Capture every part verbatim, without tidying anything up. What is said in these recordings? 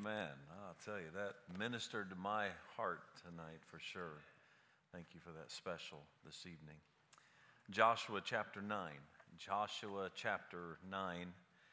Amen. I'll tell you, that ministered to my heart tonight for sure. Thank you for that special this evening. Joshua chapter nine. Joshua chapter nine.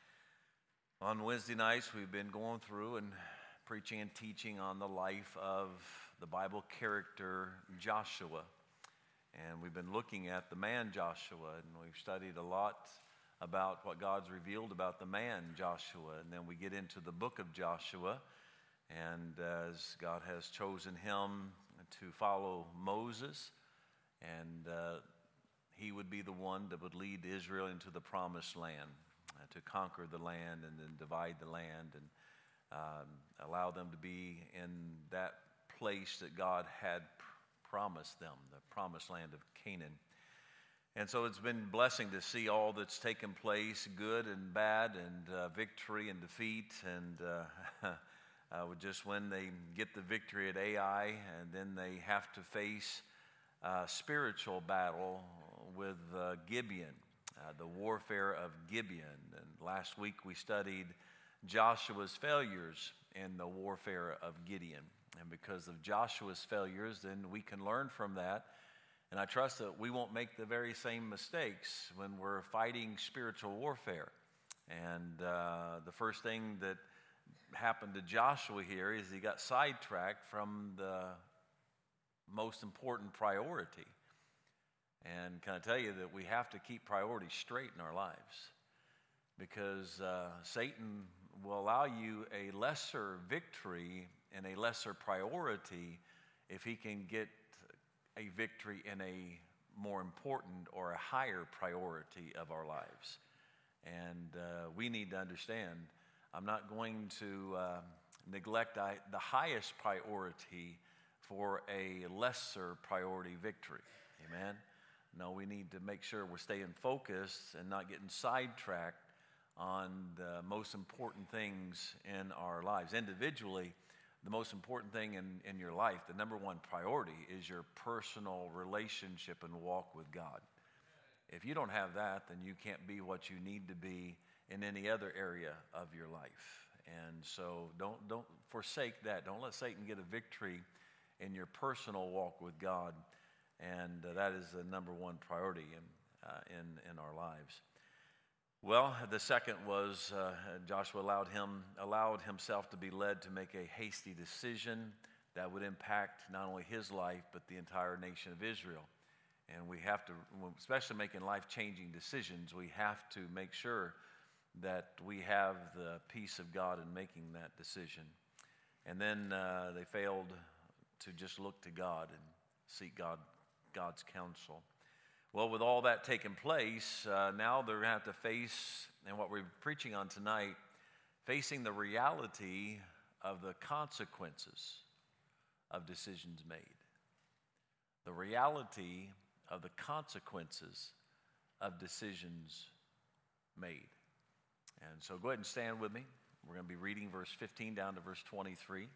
On Wednesday nights, we've been going through and preaching and teaching on the life of the Bible character Joshua. And we've been looking at the man Joshua, and we've studied a lot about what God's revealed about the man Joshua. And then we get into the book of Joshua, and as God has chosen him to follow Moses, and uh, he would be the one that would lead Israel into the promised land, uh, to conquer the land and then divide the land and um, allow them to be in that place that God had pr- promised them, the promised land of Canaan. And so it's been a blessing to see all that's taken place, good and bad, and uh, victory and defeat. And uh, uh, just when they get the victory at Ai, and then they have to face uh, spiritual battle with uh, Gibeon, uh, the warfare of Gibeon. And last week we studied Joshua's failures in the warfare of Gideon. And because of Joshua's failures, then we can learn from that. And I trust that we won't make the very same mistakes when we're fighting spiritual warfare. And uh, the first thing that happened to Joshua here is he got sidetracked from the most important priority. And can I tell you that we have to keep priorities straight in our lives? Because uh, Satan will allow you a lesser victory and a lesser priority if he can get a victory in a more important or a higher priority of our lives. And uh, we need to understand, I'm not going to uh, neglect I, the highest priority for a lesser priority victory. Amen? No, we need to make sure we're staying focused and not getting sidetracked on the most important things in our lives. Individually, the most important thing in, in your life, the number one priority, is your personal relationship and walk with God. If you don't have that, then you can't be what you need to be in any other area of your life. And so don't, don't forsake that. Don't let Satan get a victory in your personal walk with God. And uh, that is the number one priority in, uh, in, in our lives. Well, the second was uh, Joshua allowed him allowed himself to be led to make a hasty decision that would impact not only his life but the entire nation of Israel. And we have to, especially making life-changing decisions, we have to make sure that we have the peace of God in making that decision. And then uh, they failed to just look to God and seek God God's counsel. Well, with all that taking place, uh, now they're going to have to face, and what we're preaching on tonight, facing the reality of the consequences of decisions made. The reality of the consequences of decisions made. And so go ahead and stand with me. We're going to be reading verse fifteen down to verse twenty-three.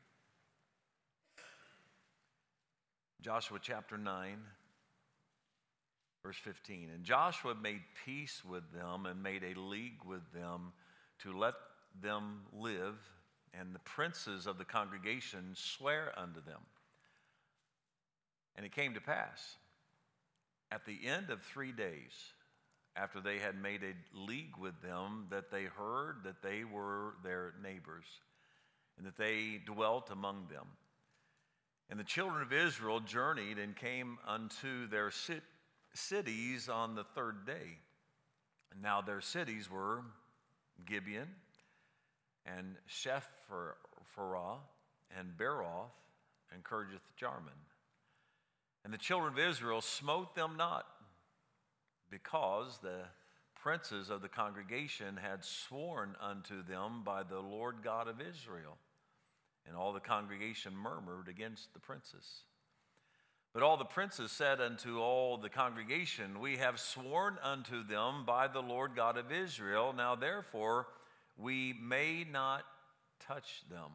Joshua chapter nine. Verse fifteen, and Joshua made peace with them and made a league with them to let them live, and the princes of the congregation swear unto them. And it came to pass, at the end of three days, after they had made a league with them, that they heard that they were their neighbors, and that they dwelt among them. And the children of Israel journeyed and came unto their city, cities on the third day. Now their cities were Gibeon and Shephirah and Beeroth and Kirjath-Jearim. And the children of Israel smote them not, because the princes of the congregation had sworn unto them by the Lord God of Israel. And all the congregation murmured against the princes. But all the princes said unto all the congregation, we have sworn unto them by the Lord God of Israel. Now therefore we may not touch them.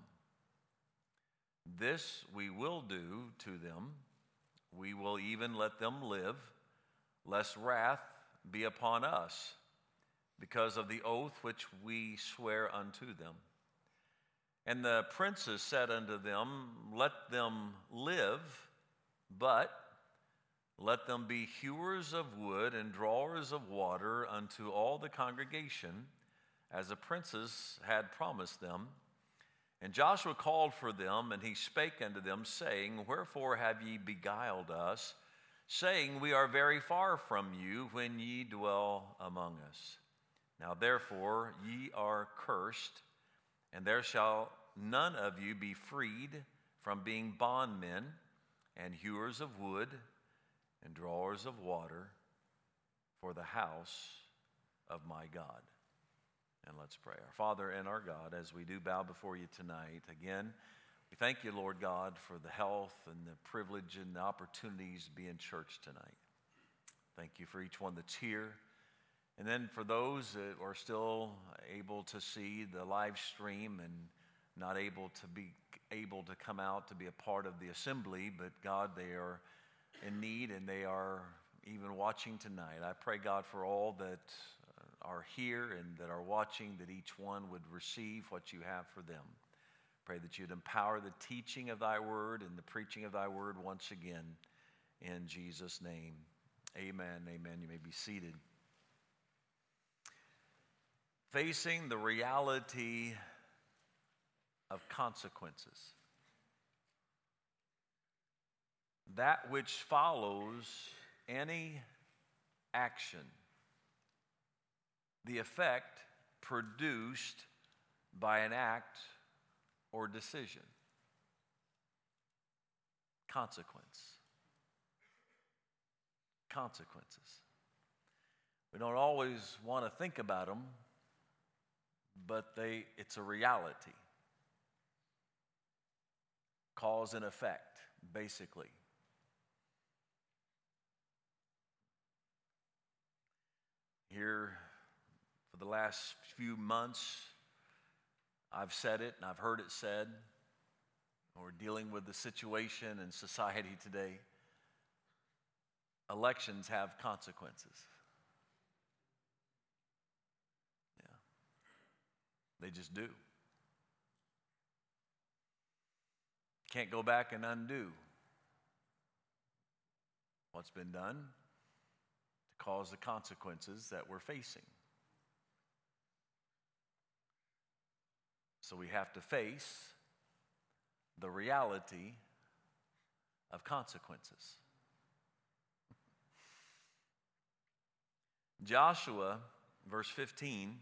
This we will do to them. We will even let them live, lest wrath be upon us, because of the oath which we swear unto them. And the princes said unto them, Let them live, but let them be hewers of wood and drawers of water unto all the congregation, as the princes had promised them. And Joshua called for them, and he spake unto them, saying, Wherefore have ye beguiled us, saying, We are very far from you, when ye dwell among us? Now therefore ye are cursed, and there shall none of you be freed from being bondmen and hewers of wood and drawers of water for the house of my God. And let's pray. Our Father and our God, as we do bow before you tonight, again, we thank you, Lord God, for the health and the privilege and the opportunities to be in church tonight. Thank you for each one that's here. And then for those that are still able to see the live stream and not able to be able to come out to be a part of the assembly, but God, they are in need and they are even watching tonight. I pray, God, for all that are here and that are watching, that each one would receive what you have for them. Pray that you'd empower the teaching of thy word and the preaching of thy word once again. In Jesus' name, amen, amen. You may be seated. Facing the reality of consequences. That which follows any action. The effect produced by an act or decision. Consequence. Consequences. We don't always want to think about them, but they it's a reality. Cause and effect, basically. Here, for the last few months, I've said it and I've heard it said. We're dealing with the situation in society today. Elections have consequences. Yeah. They just do. Can't go back and undo what's been done to cause the consequences that we're facing. So we have to face the reality of consequences. Joshua, verse fifteen,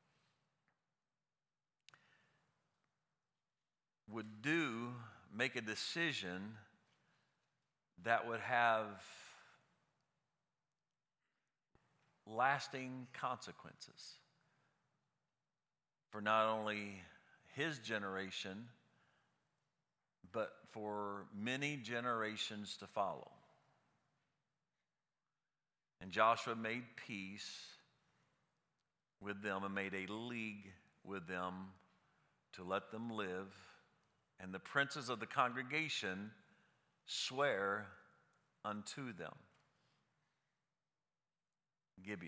would do, make a decision that would have lasting consequences for not only his generation, but for many generations to follow. And Joshua made peace with them and made a league with them to let them live. And the princes of the congregation swear unto them. Gibeon.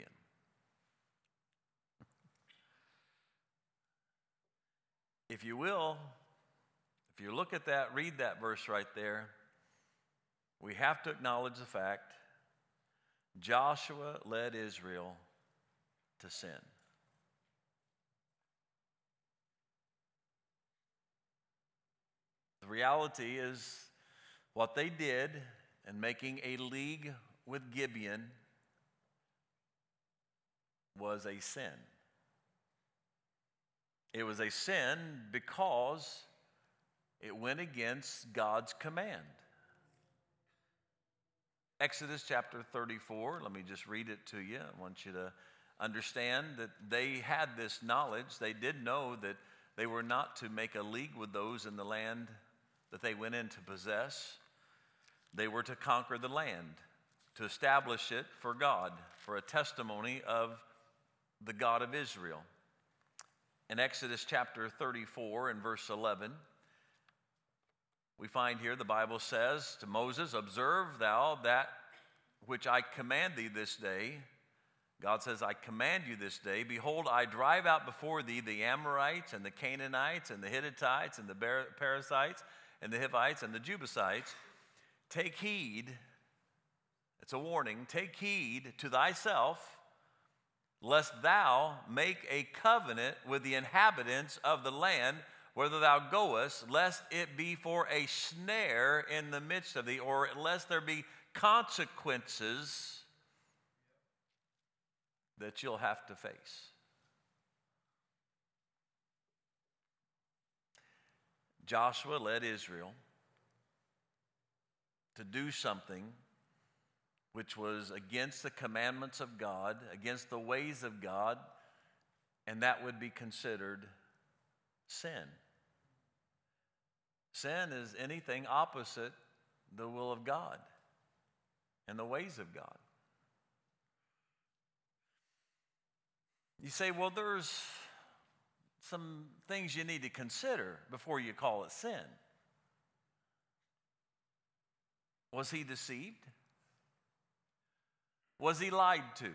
If you will, if you look at that, read that verse right there, we have to acknowledge the fact Joshua led Israel to sin. The reality is what they did in making a league with Gibeon was a sin. It was a sin because it went against God's command. Exodus chapter thirty-four, let me just read it to you. I want you to understand that they had this knowledge. They did know that they were not to make a league with those in the land that they went in to possess. They were to conquer the land, to establish it for God, for a testimony of the God of Israel. In Exodus chapter thirty-four and verse eleven, we find here the Bible says to Moses, "Observe thou that which I command thee this day, God says, I command you this day, behold, I drive out before thee the Amorites and the Canaanites and the Hittites and the Perizzites and the Hivites and the Jebusites. Take heed, it's a warning, take heed to thyself, lest thou make a covenant with the inhabitants of the land whither thou goest, lest it be for a snare in the midst of thee, or lest there be consequences that you'll have to face. Joshua led Israel to do something which was against the commandments of God, against the ways of God, and that would be considered sin. Sin is anything opposite the will of God and the ways of God. You say, well, there's some things you need to consider before you call it sin. Was he deceived? Was he lied to?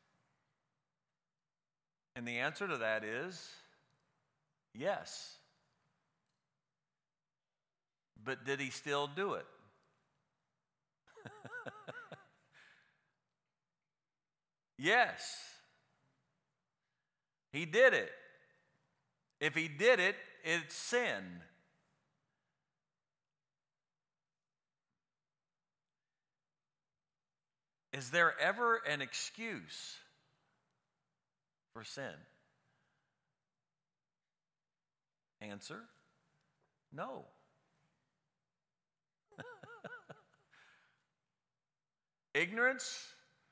And the answer to that is yes. But did he still do it? Yes. He did it. If he did it, it's sin. Is there ever an excuse for sin? Answer, no. Ignorance?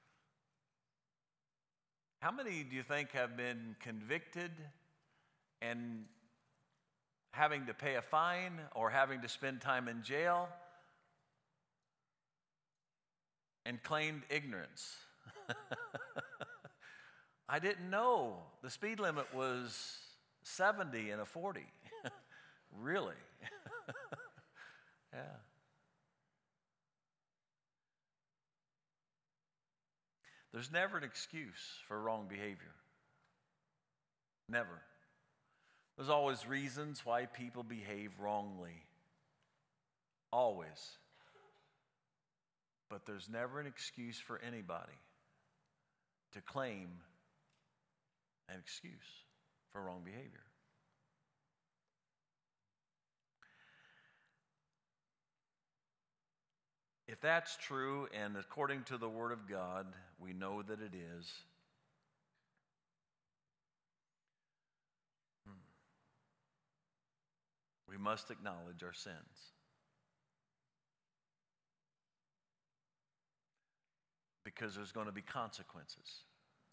How many do you think have been convicted and having to pay a fine or having to spend time in jail and claimed ignorance? I didn't know the speed limit was seventy and a forty. Really? Yeah. There's never an excuse for wrong behavior. Never. There's always reasons why people behave wrongly. Always. But there's never an excuse for anybody to claim an excuse for wrong behavior. If that's true, and according to the Word of God, we know that it is, we must acknowledge our sins. Because there's going to be consequences.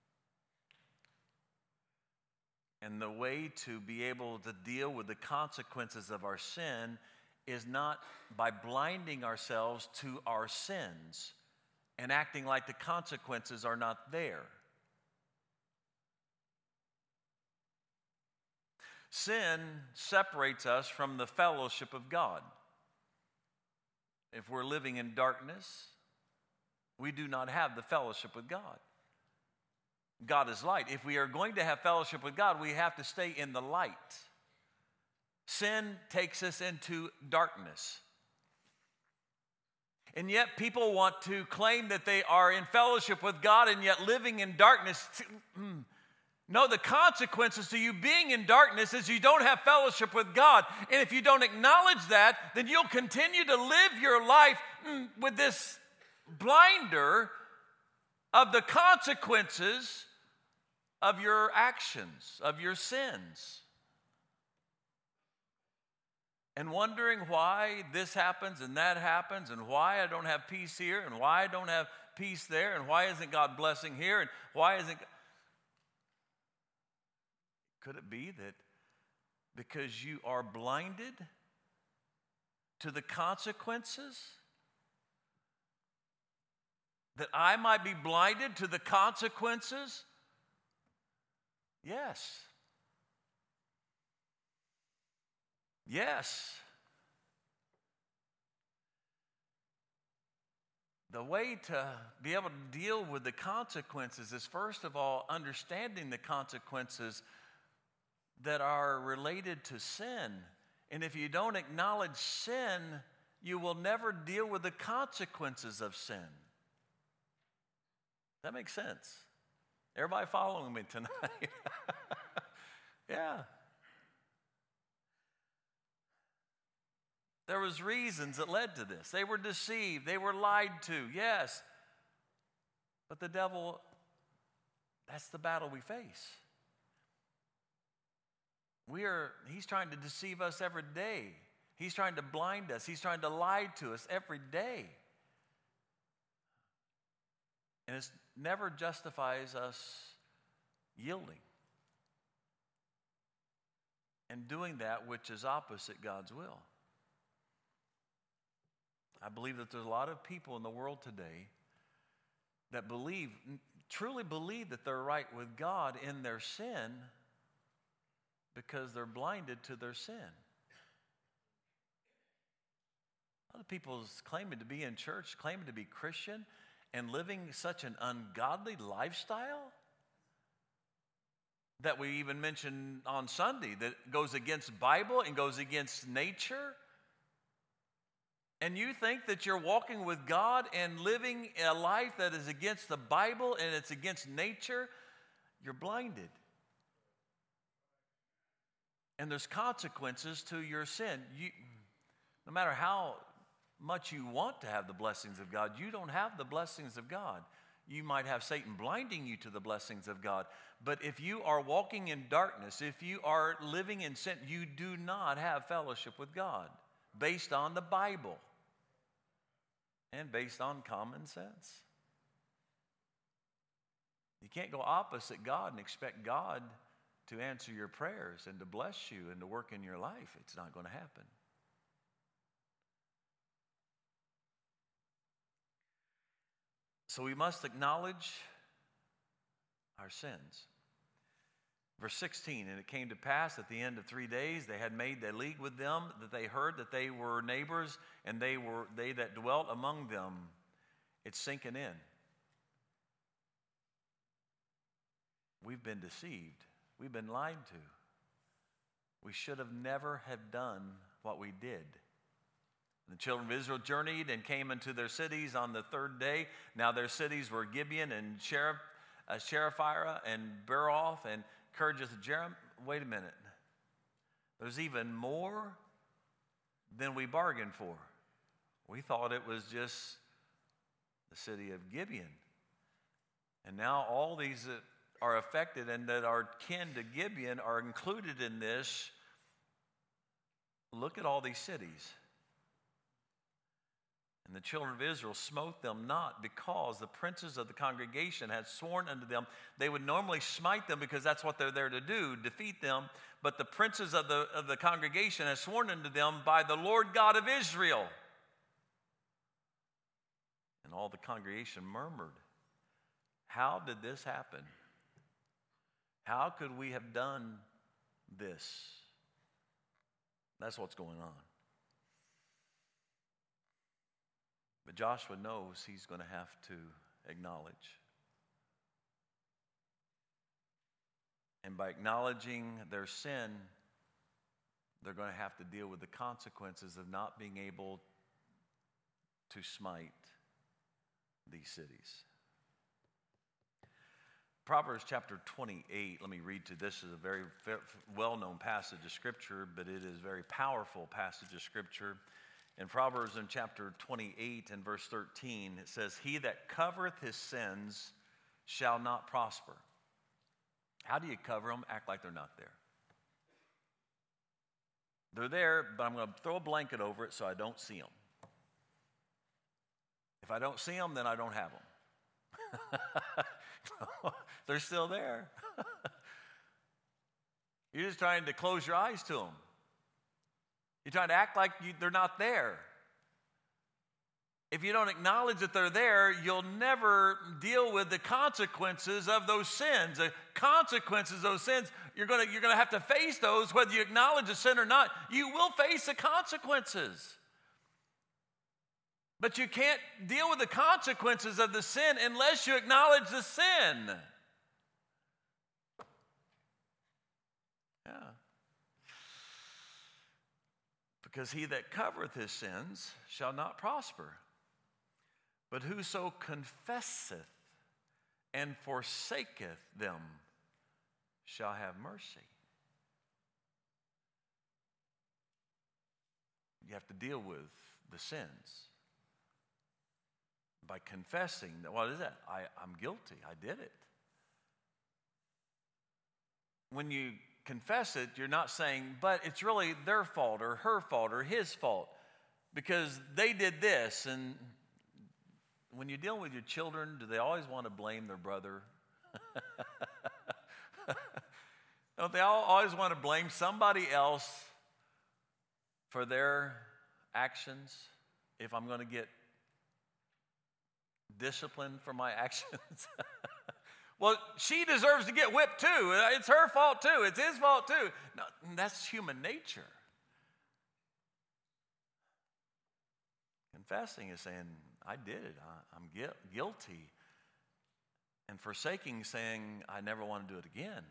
And the way to be able to deal with the consequences of our sin is not by blinding ourselves to our sins and acting like the consequences are not there. Sin separates us from the fellowship of God. If we're living in darkness, we do not have the fellowship with God. God is light. If we are going to have fellowship with God, we have to stay in the light. Sin takes us into darkness. And yet people want to claim that they are in fellowship with God and yet living in darkness. No, the consequences to you being in darkness is you don't have fellowship with God. And if you don't acknowledge that, then you'll continue to live your life with this blinder of the consequences of your actions, of your sins. And wondering why this happens and that happens and why I don't have peace here and why I don't have peace there and why isn't God blessing here and why isn't... Could it be that because you are blinded to the consequences, that I might be blinded to the consequences? Yes. Yes. The the way to be able to deal with the consequences is, first of all, understanding the consequences that are related to sin. And if you don't acknowledge sin, you will never deal with the consequences of sin. That makes sense. Everybody following me tonight? Yeah. There was reasons that led to this. They were deceived. They were lied to, yes. But the devil, that's the battle we face. We are, he's trying to deceive us every day. He's trying to blind us. He's trying to lie to us every day. And it never justifies us yielding and doing that which is opposite God's will. I believe that there's a lot of people in the world today that believe, truly believe that they're right with God in their sin because they're blinded to their sin. A lot of people claiming to be in church, claiming to be Christian, and living such an ungodly lifestyle that we even mentioned on Sunday that goes against Bible and goes against nature. And you think that you're walking with God and living a life that is against the Bible and it's against nature, you're blinded. And there's consequences to your sin. You, no matter how much you want to have the blessings of God, you don't have the blessings of God. You might have Satan blinding you to the blessings of God. But if you are walking in darkness, if you are living in sin, you do not have fellowship with God based on the Bible and based on common sense. You can't go opposite God and expect God to answer your prayers and to bless you and to work in your life. It's not going to happen. So we must acknowledge our sins. Verse sixteen, and it came to pass at the end of three days they had made a league with them, that they heard that they were neighbors, and they were they that dwelt among them. It's sinking in. We've been deceived. We've been lied to. We should have never have done what we did. The children of Israel journeyed and came into their cities on the third day. Now their cities were Gibeon and Cherith, uh, Sheriphirah and Beeroth and Kirjath Jearim. Wait a minute. There's even more than we bargained for. We thought it was just the city of Gibeon. And now all these that are affected and that are kin to Gibeon are included in this. Look at all these cities. And the children of Israel smote them not, because the princes of the congregation had sworn unto them. They would normally smite them because that's what they're there to do, defeat them. But the princes of the, of the congregation had sworn unto them by the Lord God of Israel. And all the congregation murmured. How did this happen? How could we have done this? That's what's going on. But Joshua knows he's going to have to acknowledge. And by acknowledging their sin, they're going to have to deal with the consequences of not being able to smite these cities. Proverbs chapter twenty-eight, let me read to this. This is a very well-known passage of Scripture, but it is a very powerful passage of Scripture. In Proverbs in chapter twenty-eight and verse thirteen, it says, "He that covereth his sins shall not prosper." How do you cover them? Act like they're not there. They're there, but I'm going to throw a blanket over it so I don't see them. If I don't see them, then I don't have them. They're still there. You're just trying to close your eyes to them. You're trying to act like you, they're not there. If you don't acknowledge that they're there, you'll never deal with the consequences of those sins. The consequences of those sins, you're going to, you're going to have to face those whether you acknowledge the sin or not. You will face the consequences. But you can't deal with the consequences of the sin unless you acknowledge the sin. Yeah. Because he that covereth his sins shall not prosper. But whoso confesseth and forsaketh them shall have mercy. You have to deal with the sins by confessing that, what is that? I, I'm guilty. I did it. When you confess it, you're not saying, but it's really their fault or her fault or his fault because they did this. And when you're dealing with your children, do they always want to blame their brother? Don't they all always want to blame somebody else for their actions if I'm going to get disciplined for my actions? Well, she deserves to get whipped too. It's her fault too. It's his fault too. No, that's human nature. Confessing is saying, I did it. I, I'm gu- guilty. And forsaking, saying, I never want to do it again.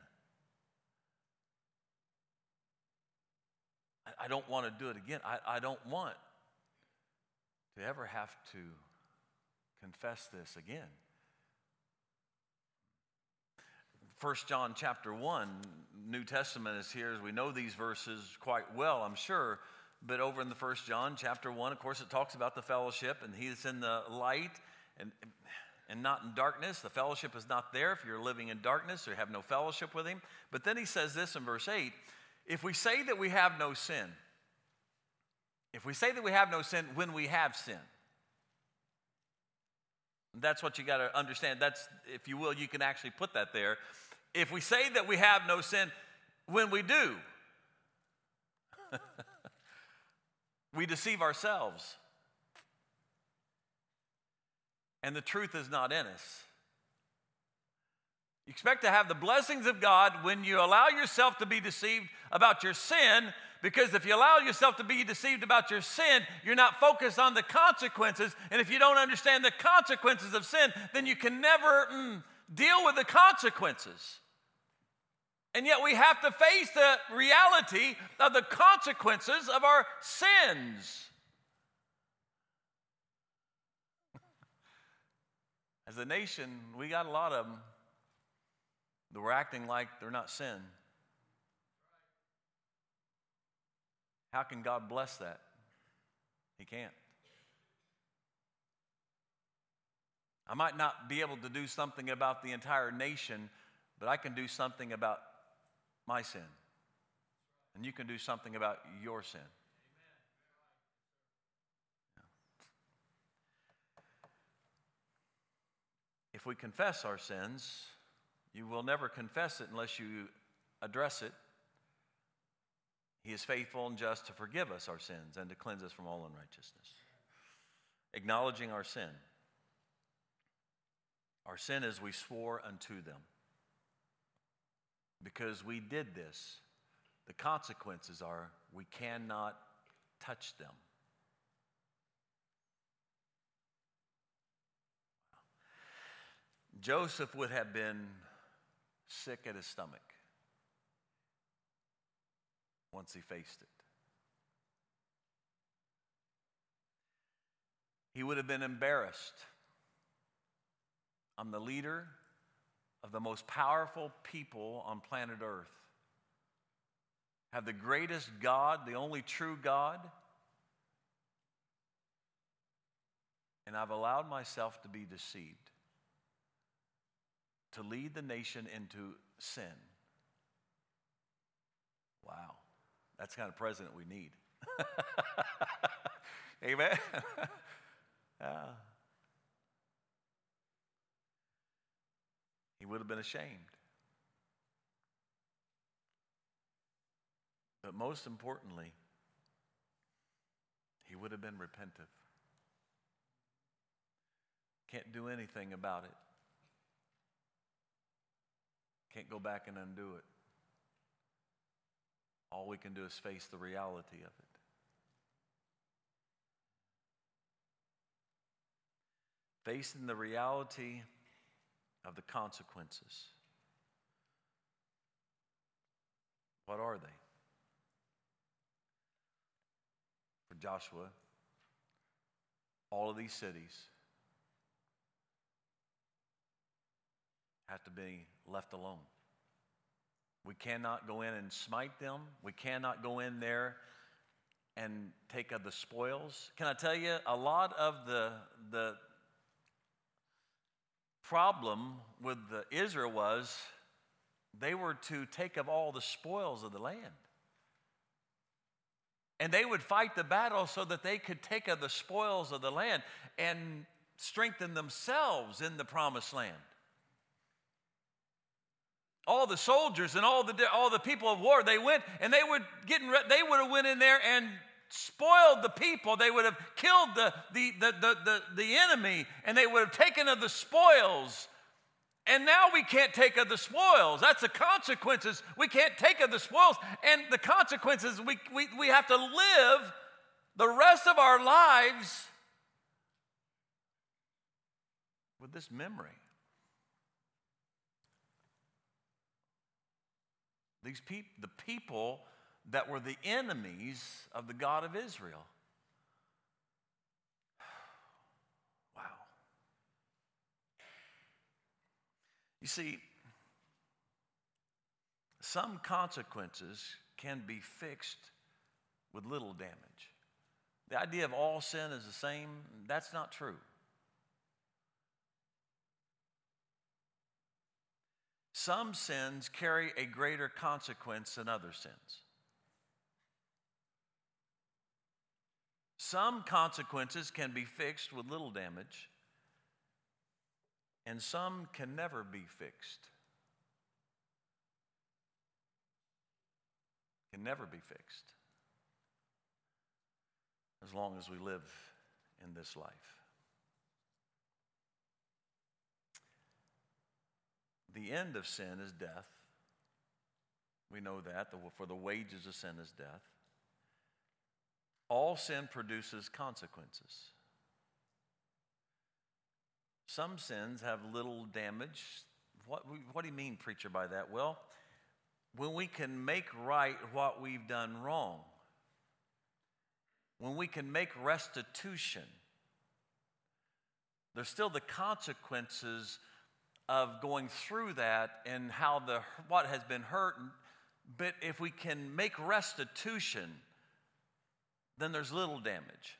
I, I don't want to do it again. I, I don't want to ever have to confess this again. First John chapter one, New Testament is here. As we know these verses quite well, I'm sure. But over in the First John chapter one, of course, it talks about the fellowship, and he's in the light and, and not in darkness. The fellowship is not there if you're living in darkness or have no fellowship with him. But then he says this in verse eight, if we say that we have no sin, if we say that we have no sin when we have sin, that's what you got to understand. That's, if you will, you can actually put that there. If we say that we have no sin when we do, we deceive ourselves. And the truth is not in us. You expect to have the blessings of God when you allow yourself to be deceived about your sin, because if you allow yourself to be deceived about your sin, you're not focused on the consequences. And if you don't understand the consequences of sin, then you can never mm, deal with the consequences. And yet we have to face the reality of the consequences of our sins. As a nation, we got a lot of them that we're acting like they're not sin. How can God bless that? He can't. I might not be able to do something about the entire nation, but I can do something about my sin. And you can do something about your sin. If we confess our sins, you will never confess it unless you address it. He is faithful and just to forgive us our sins and to cleanse us from all unrighteousness. Acknowledging our sin. Our sin is we swore unto them. Because we did this, the consequences are we cannot touch them. Joseph would have been sick at his stomach once he faced it. He would have been embarrassed. I'm the leader of the most powerful people on planet Earth. Have the greatest God, the only true God. And I've allowed myself to be deceived, to lead the nation into sin. Wow. That's the kind of president we need. Amen? Yeah. He would have been ashamed. But most importantly, he would have been repentant. Can't do anything about it. Can't go back and undo it. All we can do is face the reality of it. facing the reality of the consequences. What are they? For Joshua, all of these cities have to be left alone. We cannot go in and smite them. We cannot go in there and take of the spoils. Can I tell you, a lot of the, the problem with the Israel was they were to take of all the spoils of the land. And they would fight the battle so that they could take of the spoils of the land and strengthen themselves in the promised land. All the soldiers and all the all the people of war, they went and they would getting they would have went in there and spoiled the people. They would have killed the the the the the, the enemy, and they would have taken of the spoils. And now we can't take of the spoils. That's the consequences. We can't take of the spoils, and the consequences we we we have to live the rest of our lives with this memory. These people, the people that were the enemies of the God of Israel. Wow. You see, some consequences can be fixed with little damage. The idea of all sin is the same, that's not true. Some sins carry a greater consequence than other sins. Some consequences can be fixed with little damage, and some can never be fixed. Can never be fixed as long as we live in this life. The end of sin is death. We know that, for the wages of sin is death. All sin produces consequences. Some sins have little damage. What, what do you mean, preacher, by that? Well, when we can make right what we've done wrong, when we can make restitution, there's still the consequences of going through that and how the what has been hurt. But if we can make restitution, then there's little damage.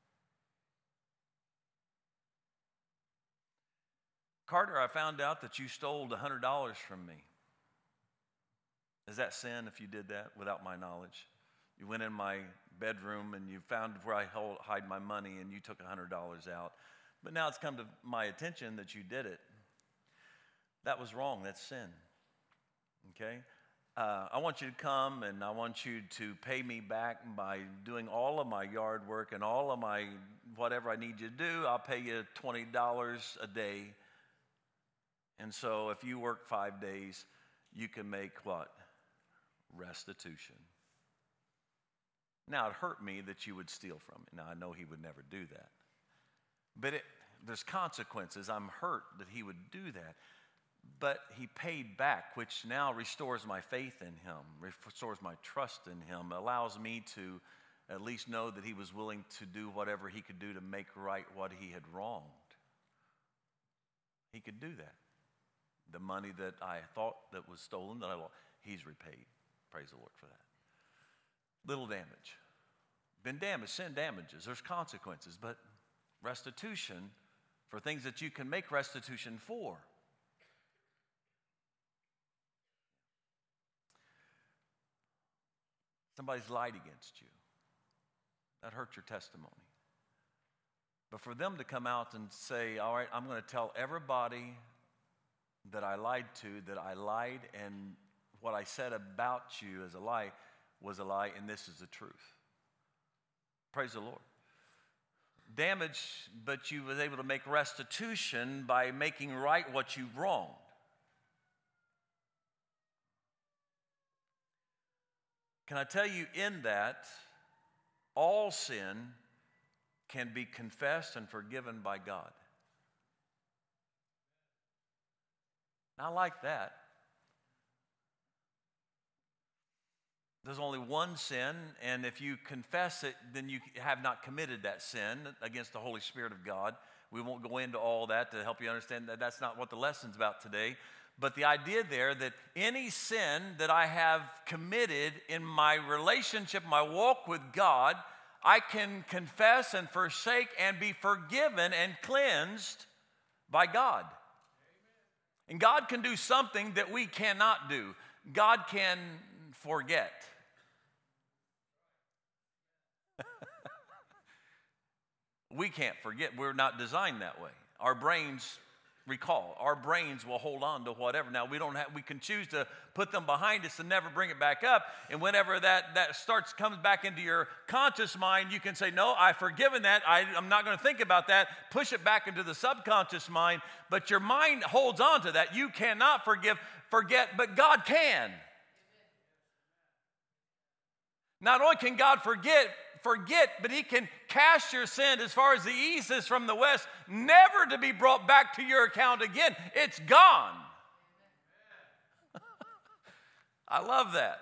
Carter, I found out that you stole one hundred dollars from me. Is that sin if you did that without my knowledge? You went in my bedroom and you found where I hold, hide my money, and you took one hundred dollars out. But now it's come to my attention that you did it. That was wrong. That's sin. Okay? Uh, I want you to come and I want you to pay me back by doing all of my yard work and all of my whatever I need you to do. I'll pay you twenty dollars a day. And so if you work five days, you can make what? Restitution. Now, it hurt me that you would steal from me. Now, I know he would never do that. But it, there's consequences. I'm hurt that he would do that. But he paid back, which now restores my faith in him, restores my trust in him, allows me to at least know that he was willing to do whatever he could do to make right what he had wronged. He could do that. The money that I thought that was stolen, that I lost, he's repaid. Praise the Lord for that. Little damage. Been damaged. Sin damages. There's consequences, but restitution for things that you can make restitution for. Somebody's lied against you. That hurt your testimony. But for them to come out and say, all right, I'm going to tell everybody that I lied to, that I lied, and what I said about you as a lie was a lie, and this is the truth. Praise the Lord. Damage, but you was able to make restitution by making right what you've wronged. Can I tell you, in that, all sin can be confessed and forgiven by God. I like that. There's only one sin, and if you confess it, then you have not committed that sin against the Holy Spirit of God. We won't go into all that to help you understand that that's not what the lesson's about today. But the idea there that any sin that I have committed in my relationship, my walk with God, I can confess and forsake and be forgiven and cleansed by God. And God can do something that we cannot do. God can forget. We can't forget. We're not designed that way. Our brains recall. Our brains will hold on to whatever. Now, we don't have, we can choose to put them behind us and never bring it back up. And whenever that, that starts, comes back into your conscious mind, you can say, no, I've forgiven that. I, I'm not going to think about that. Push it back into the subconscious mind. But your mind holds on to that. You cannot forgive, forget, but God can. Not only can God forget, forget, but he can cast your sin as far as the east is from the west, never to be brought back to your account again. It's gone. I love that.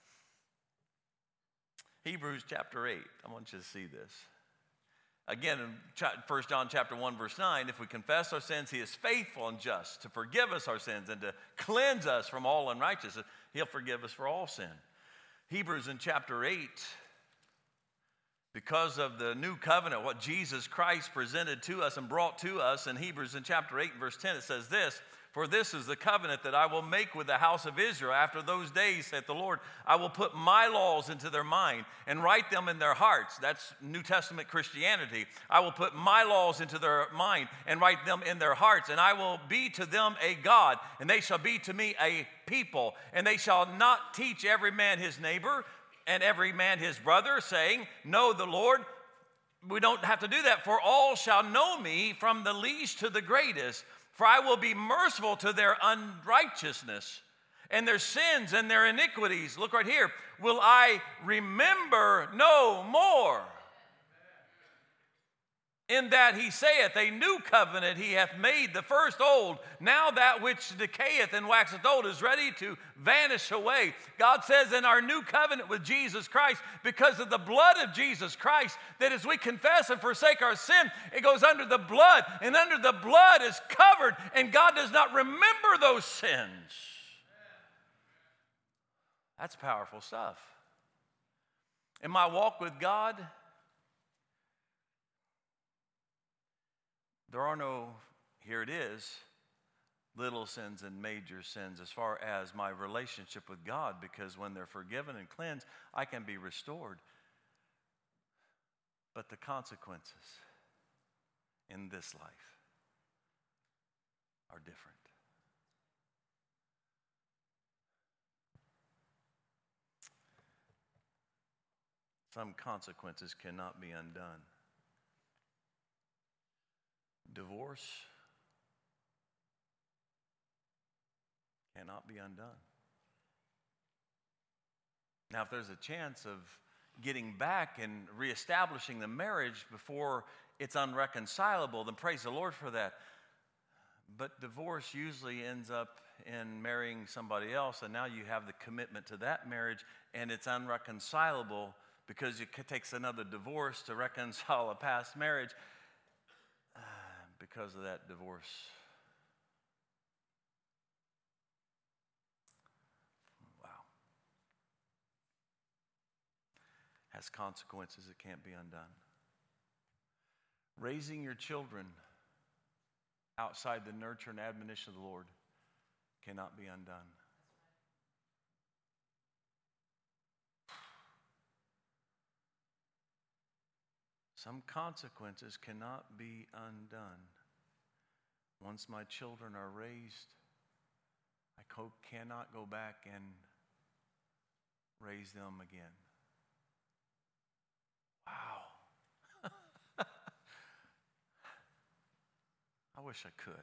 Hebrews chapter eight. I want you to see this. Again, in First John chapter one, verse nine, if we confess our sins, he is faithful and just to forgive us our sins and to cleanse us from all unrighteousness. He'll forgive us for all sin. Hebrews in chapter eight, because of the new covenant, what Jesus Christ presented to us and brought to us, in Hebrews in chapter eight, verse ten, it says this, for this is the covenant that I will make with the house of Israel. After those days, saith the Lord, I will put my laws into their mind and write them in their hearts. That's New Testament Christianity. I will put my laws into their mind and write them in their hearts. And I will be to them a God, and they shall be to me a people. And they shall not teach every man his neighbor and every man his brother, saying, know the Lord. We don't have to do that. For all shall know me, from the least to the greatest. For I will be merciful to their unrighteousness and their sins and their iniquities. Look right here. Will I remember no more? In that he saith, a new covenant he hath made, the first old. Now that which decayeth and waxeth old is ready to vanish away. God says in our new covenant with Jesus Christ, because of the blood of Jesus Christ, that as we confess and forsake our sin, it goes under the blood. And under the blood is covered, and God does not remember those sins. That's powerful stuff. In my walk with God, there are no, here it is, little sins and major sins as far as my relationship with God, because when they're forgiven and cleansed, I can be restored. But the consequences in this life are different. Some consequences cannot be undone. Divorce cannot be undone. Now, if there's a chance of getting back and reestablishing the marriage before it's unreconcilable, then praise the Lord for that. But divorce usually ends up in marrying somebody else, and now you have the commitment to that marriage, and it's unreconcilable because it takes another divorce to reconcile a past marriage. Because of that divorce. Wow. Has consequences that can't be undone. Raising your children outside the nurture and admonition of the Lord cannot be undone. Some consequences cannot be undone. Once my children are raised, I cannot go back and raise them again. Wow. I wish I could.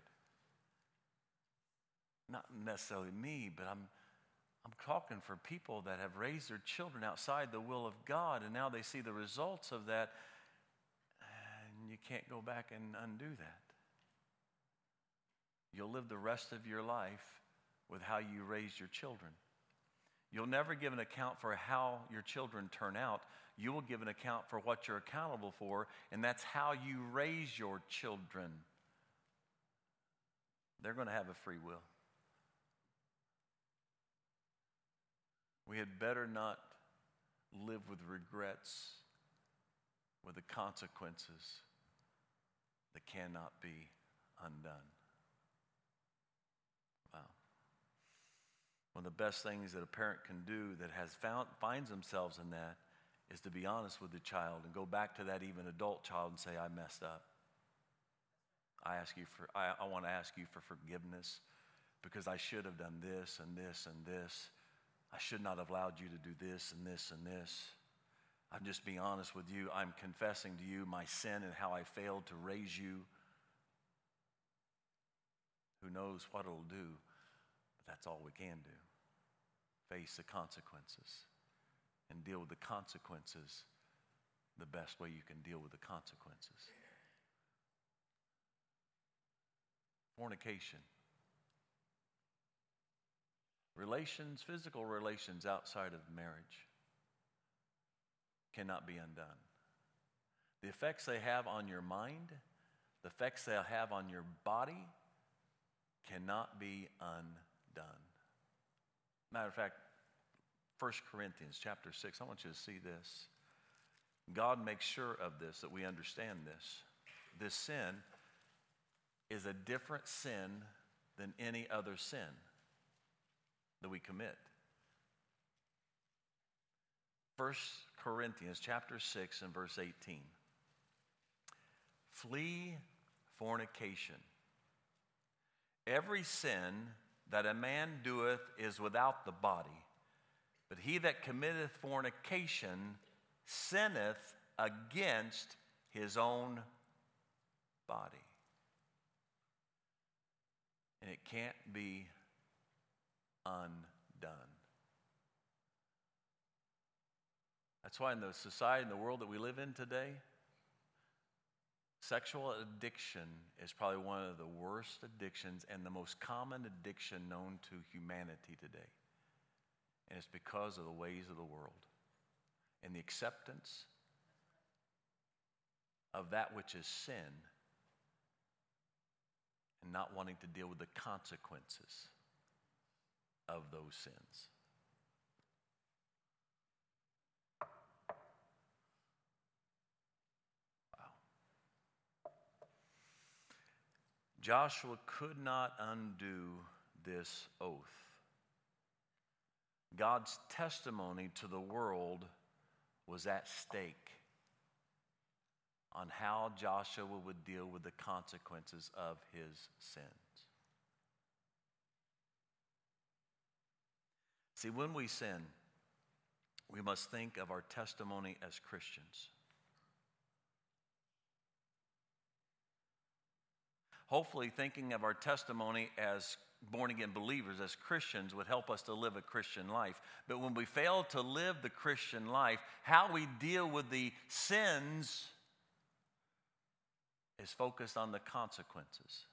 Not necessarily me, but I'm I'm talking for people that have raised their children outside the will of God, and now they see the results of that. And you can't go back and undo that. you'll live the rest of your life with how you raised your children. You'll never give an account for how your children turn out. You will give an account for what you're accountable for, and that's how you raise your children. They're going to have a free will. We had better not live with regrets, with the consequences that cannot be undone. Wow. One of the best things that a parent can do that has found finds themselves in that is to be honest with the child and go back to that even adult child and say, I messed up. I ask you for I, I want to ask you for forgiveness because I should have done this and this and this. I should not have allowed you to do this and this and this. I'm just being honest with you. I'm confessing to you my sin and how I failed to raise you. Who knows what it'll do, but that's all we can do. Face the consequences and deal with the consequences the best way you can deal with the consequences. Fornication. Relations, physical relations outside of marriage cannot be undone. The effects they have on your mind, the effects they'll have on your body cannot be undone. Matter of fact, First Corinthians chapter six, I want you to see this. God makes sure of this, that we understand this. This sin is a different sin than any other sin that we commit. First Corinthians chapter six and verse eighteen. Flee fornication. Every sin that a man doeth is without the body, but he that committeth fornication sinneth against his own body. And it can't be undone. That's why in the society, in the world that we live in today, sexual addiction is probably one of the worst addictions and the most common addiction known to humanity today. And it's because of the ways of the world and the acceptance of that which is sin and not wanting to deal with the consequences of those sins. Wow. Joshua could not undo this oath. God's testimony to the world was at stake on how Joshua would deal with the consequences of his sins. See, when we sin, we must think of our testimony as Christians. Hopefully, thinking of our testimony as born-again believers, as Christians, would help us to live a Christian life. But when we fail to live the Christian life, how we deal with the sins is focused on the consequences.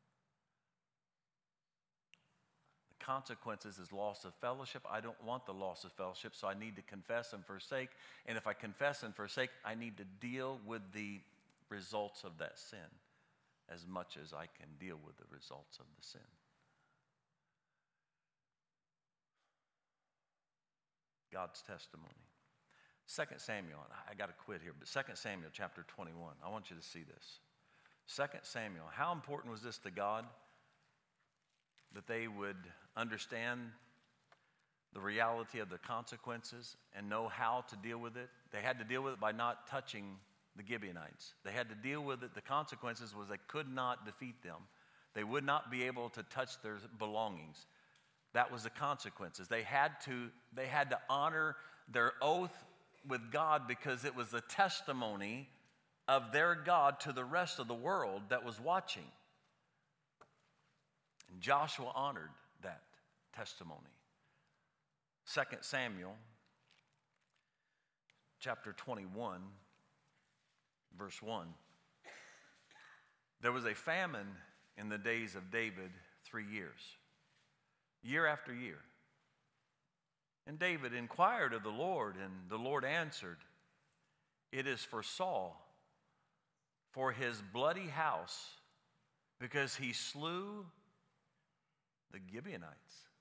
The consequences is loss of fellowship. I don't want the loss of fellowship, so I need to confess and forsake. And if I confess and forsake, I need to deal with the results of that sin as much as I can deal with the results of the sin. God's testimony. Second Samuel, I got to quit here, but Second Samuel chapter twenty-one. I want you to see this. Second Samuel, how important was this to God that they would understand the reality of the consequences and know how to deal with it? They had to deal with it by not touching the Gibeonites. They had to deal with it. The consequences was they could not defeat them. They would not be able to touch their belongings. That was the consequences. They had to, they had to honor their oath with God because it was the testimony of their God to the rest of the world that was watching. And Joshua honored that testimony. Second Samuel chapter twenty-one, verse one. There was a famine in the days of David three years, year after year. And David inquired of the Lord, and the Lord answered, "It is for Saul, for his bloody house, because he slew the Gibeonites."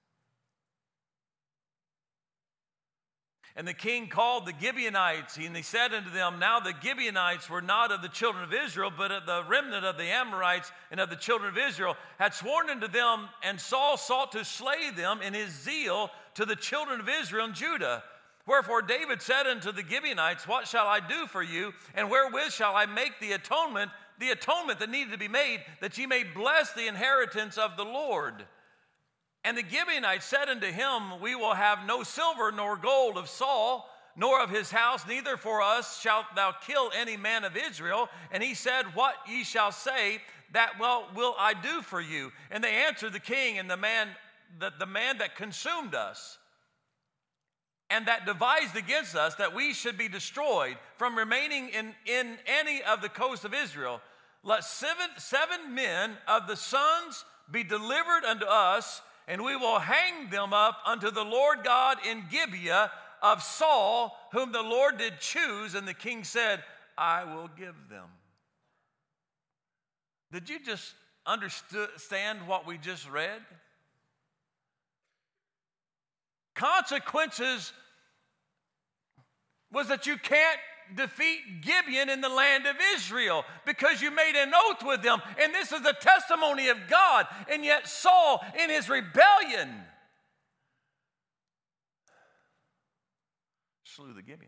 And the king called the Gibeonites, and he said unto them, "Now the Gibeonites were not of the children of Israel, but of the remnant of the Amorites and of the children of Israel, had sworn unto them, and Saul sought to slay them in his zeal to the children of Israel and Judah. Wherefore David said unto the Gibeonites, What shall I do for you, and wherewith shall I make the atonement, the atonement that needed to be made, that ye may bless the inheritance of the Lord? And the Gibeonites said unto him, We will have no silver nor gold of Saul, nor of his house, neither for us shalt thou kill any man of Israel. And he said, What ye shall say, that well will I do for you. And they answered the king and the man, the, the man that consumed us, and that devised against us that we should be destroyed from remaining in, in any of the coast of Israel. Let seven, seven men of the sons be delivered unto us, and we will hang them up unto the Lord God in Gibeah of Saul, whom the Lord did choose. And the king said, I will give them. Did you just understand what we just read? Consequences was that you can't defeat Gibeon in the land of Israel because you made an oath with them. And this is the testimony of God. And yet Saul, in his rebellion, slew the Gibeonites.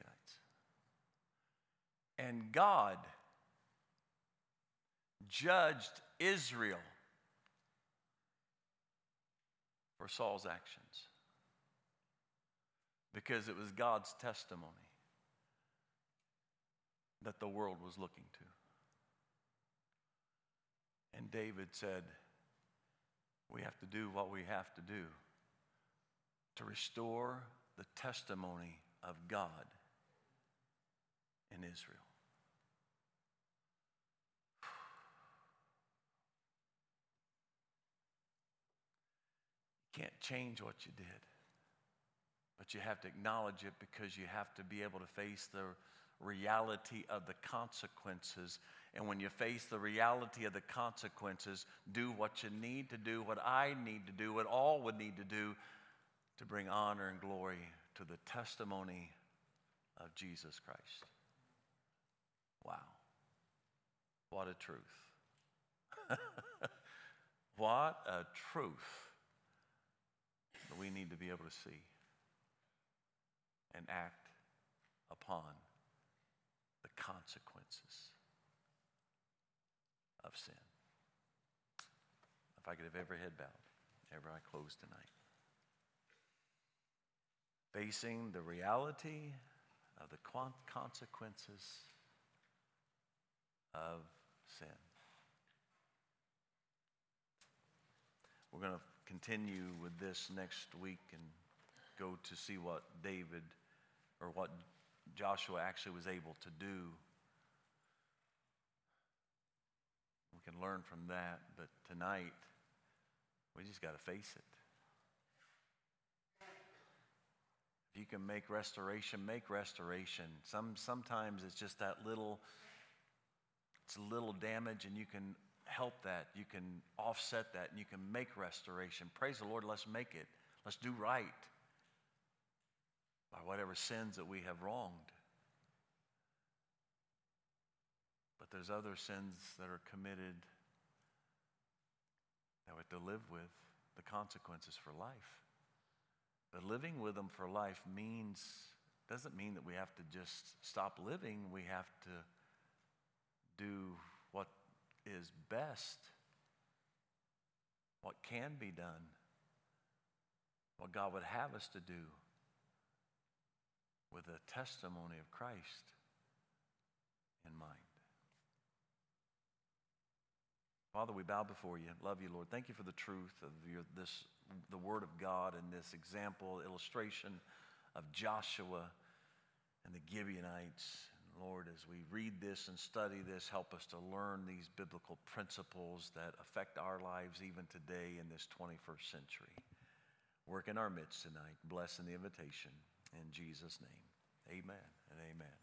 And God judged Israel for Saul's actions because it was God's testimony that the world was looking to. And David said, we have to do what we have to do to restore the testimony of God in Israel. You can't change what you did, but you have to acknowledge it because you have to be able to face the reality of the consequences. And when you face the reality of the consequences, do what you need to do, what I need to do, what all would need to do to bring honor and glory to the testimony of Jesus Christ. Wow. What a truth. What a truth that we need to be able to see and act upon the consequences of sin. If I could have every head bowed, every eye closed tonight. Facing the reality of the consequences of sin. We're going to continue with this next week and go to see what David or what Joshua actually was able to do. We can learn from that, but tonight, we just got to face it. If you can make restoration, make restoration. Some sometimes it's just that little, it's a little damage, and you can help that. You can offset that, and you can make restoration. Praise the Lord, let's make it. Let's do right by whatever sins that we have wronged. But there's other sins that are committed that we have to live with the consequences for life. But living with them for life means, doesn't mean that we have to just stop living. We have to do what is best, what can be done, what God would have us to do with the testimony of Christ in mind. Father, we bow before you. Love you, Lord. Thank you for the truth of your, this, the Word of God and this example, illustration of Joshua and the Gibeonites. Lord, as we read this and study this, help us to learn these biblical principles that affect our lives even today in this twenty-first century. Work in our midst tonight. Bless in the invitation. In Jesus' name, amen and amen.